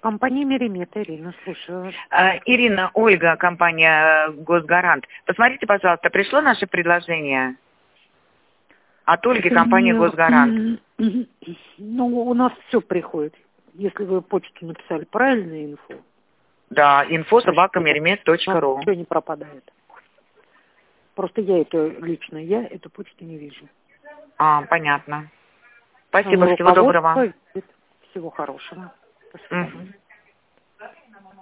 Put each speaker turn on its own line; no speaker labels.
Компания Меримет, Ирина, слушаю.
Ирина, Ольга, компания Госгарант. Посмотрите, пожалуйста, пришло наше предложение от Ольги, компания Госгарант.
Ну, у нас все приходит. Если вы почту написали правильную инфу.
Да, info@merimet.ru.
Ничего не пропадает. Просто я эту почту не вижу.
Понятно. Спасибо, всего доброго.
Всего хорошего. До свидания.